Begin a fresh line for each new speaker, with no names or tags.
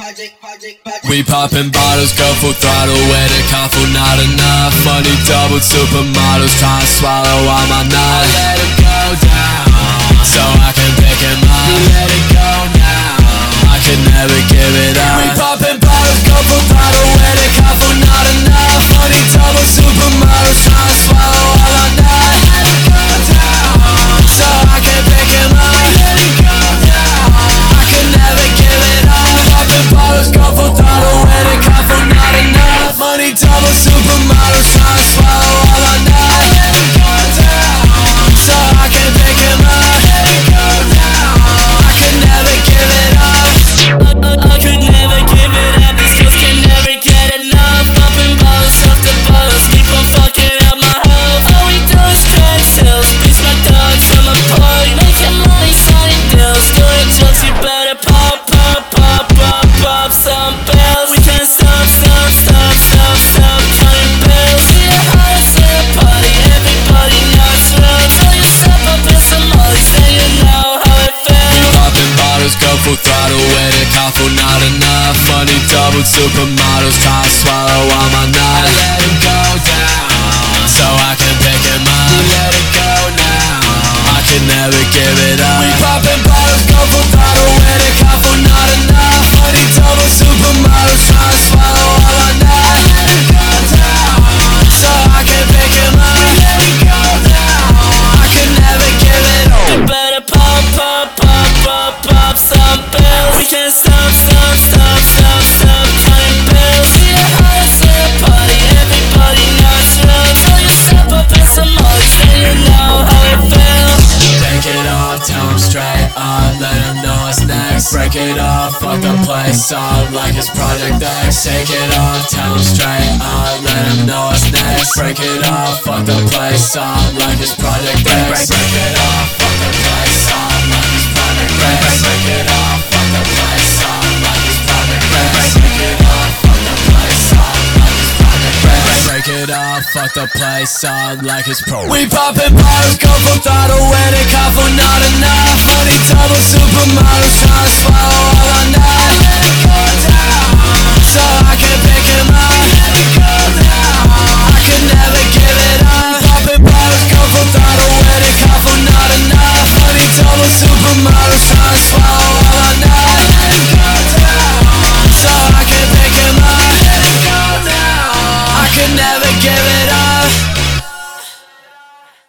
We popping bottles, go full throttle with it, can't fool, not enough. Funny double supermodels trying to swallow all my nuts. I let him go down, so I can pick him up. You let it go now, I can never give it up. We popping bottles, go full throttle with it, can't fool, not enough. Funny double supermodels trying to swallow all my nuts. I let him go down, so I can pick him up. You let it go down, I can never give it up. Popping bottles, go full throttle with it, can't fool, not enough. Money double supermodels trying to swallow all my nuts. I let him go down, so I can pick him up. Let it go down, I can never give it up.
I could never give it up, these girls can never get enough. Popping bottles after bottles, keep on fucking up my health. All we do is crack sales, bitch my dogs on my plug. Making money, signing deals, doing drugs, you better pop, pop, pop, pop, pop some bells. We can't stop, stop, stop, stop, stop counting bills. We the hottest in the party, everybody knows real. Till you step up in some mollies, then you know how it feels.
Popping bottles, go full throttle with it, can't fool, not enough. Funny double supermodels trying to swallow all my nuts. I let him go down, so I can pick him up. You let it go now, I can never give it up. We popping bottles, go full throttle with it, can't fool, not enough. Funny double supermodels trying to swallow all my nuts. I let him go down, so I can pick him up. You let it go down, I can never give it up.
You better pop, pop, pop, pop, pop some bills. We can't stop, stop, stop, stop, stop counting bills. We the hottest in the party, everybody knows real. Till you step up in some mollies, then you know how it feels.
Take it off, tell him straight up, let him know what's next. Break it off, fuck the place up like it's Project X. Take it off, tell him straight up, let him know what's next. Break it off, fuck the place up like it's Project X. Break it off, fuck the place up like it's Project X. Break it off, fuck the place up like it's Project X. Break it off, fuck the place up like it's Project X. Break it off, fuck the place up like it's pro. We poppin' bottles, go full throttle with it, can't fool, not enough.